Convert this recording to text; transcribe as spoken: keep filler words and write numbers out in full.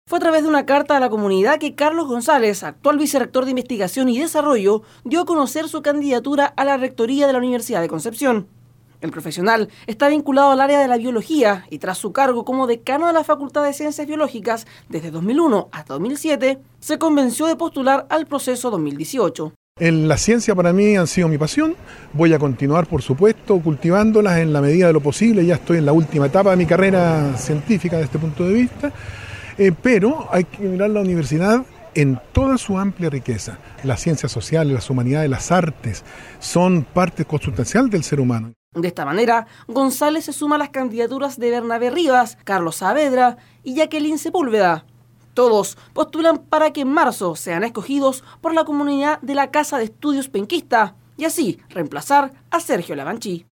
Fue a través de una carta a la comunidad que Carlos González, actual vicerrector de Investigación y Desarrollo, dio a conocer su candidatura a la rectoría de la Universidad de Concepción. El profesional está vinculado al área de la biología y tras su cargo como decano de la Facultad de Ciencias Biológicas desde dos mil uno hasta dos mil siete, se convenció de postular al proceso dos mil dieciocho. En la ciencia para mí han sido mi pasión, voy a continuar por supuesto cultivándolas en la medida de lo posible, ya estoy en la última etapa de mi carrera científica desde este punto de vista, eh, pero hay que mirar la universidad en toda su amplia riqueza. Las ciencias sociales, las humanidades, las artes son parte consustancial del ser humano. De esta manera, González se suma a las candidaturas de Bernabé Rivas, Carlos Saavedra y Jacqueline Sepúlveda. Todos postulan para que en marzo sean escogidos por la comunidad de la Casa de Estudios Penquista y así reemplazar a Sergio Lavanchi.